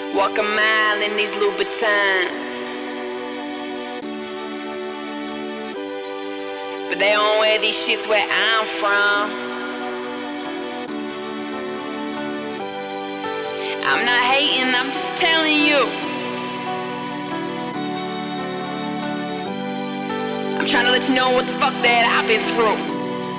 Walk a mile in these Louboutins, but they don't wear these shits where I'm from. I'm not hating, I'm just telling you. I'm trying to let you know what the fuck that I've been through.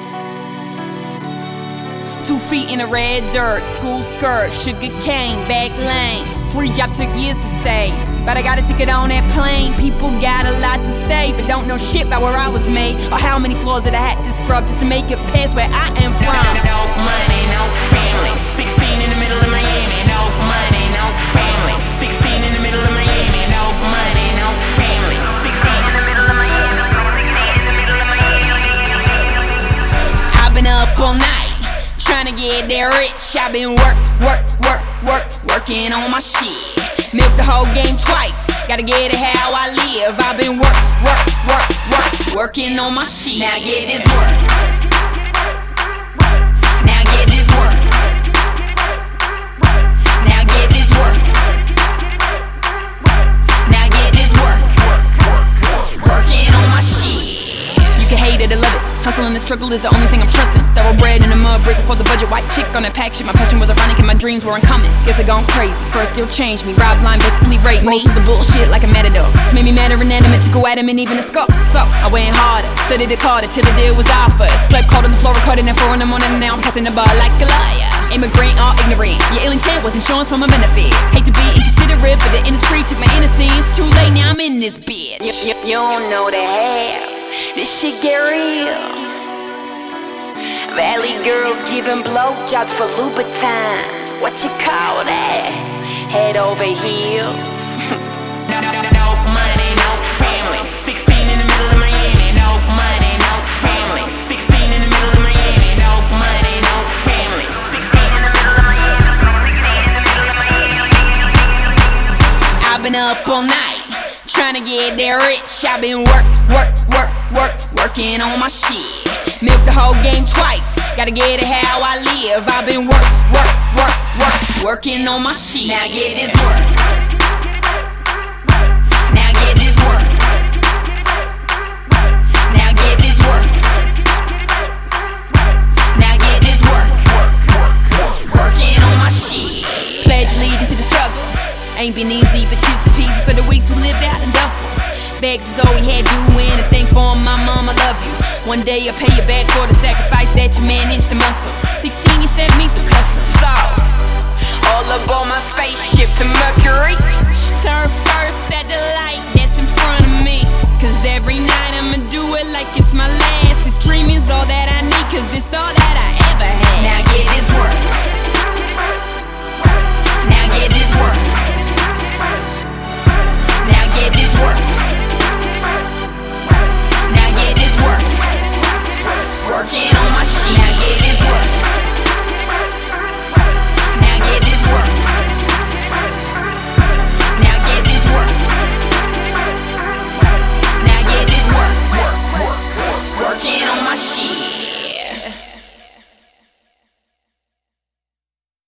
2 feet in the red dirt, school skirt, sugar cane, back lane. Free job took years to save, but I got a ticket on that plane. People got a lot to say, but don't know shit about where I was made, or how many floors that I had to scrub just to make it past where I am from. No money, no family. 16 in the middle of Miami. No money, no family. 16 in the middle of Miami. No money, no family. 16 in the middle of Miami. I've been up all night, trying to get that rich. I've been working on my shit. Milk the whole game twice, gotta get it how I live. I've been working on my shit. Now get this work. Now get this work. Now get this work. Now get this work. Working on my shit. You can hate it or love it, hustle and the struggle is the only thing I'm trusting. Thoroughbred in a mud brick before the budget, white chick on that pack shit. My passion was ironic and my dreams were uncommon. Guess I gone crazy, first still changed me. Rob line basically raped me. Most of the bullshit like a matador just made me mad or inanimate to go at him and even a scope. So I went harder, studied it harder till the deal was offered. Slept cold on the floor, recording at 4 in the morning, and now I'm passing the bar like a liar. Immigrant or ignorant, your ill intent was insurance for my benefit. Hate to be inconsiderate, but the industry took my innocence. Too late, now I'm in this bitch. You don't know the half, this shit get real. Valley girls giving blowjobs for Louboutins. What you call that? Head over heels. No money, no family. 16 in the middle of Miami. No money, no family. 16 in the middle of Miami. No money, no family. 16 in the middle of Miami. I've been up all night, trying to get that rich. I've been working on my shit. Milk the whole game twice, gotta get it how I live. I've been working on my shit. Now get this work. Now get this work. Now get this work. Now get this work. Working on my shit. Pledge allegiance to the struggle. Ain't been easy, but cheers to peasy for the weeks we lived out in Duffel. Begs is all we had doing, and thank for my mom, I love you. One day I'll pay you back for the sacrifice that you managed to muscle. 16, you sent me through customs. So, all aboard my spaceship to Mercury. Turn first at the light that's in front of me, cause every night I'ma do it like it's my last. This dream is all that I need, cause it's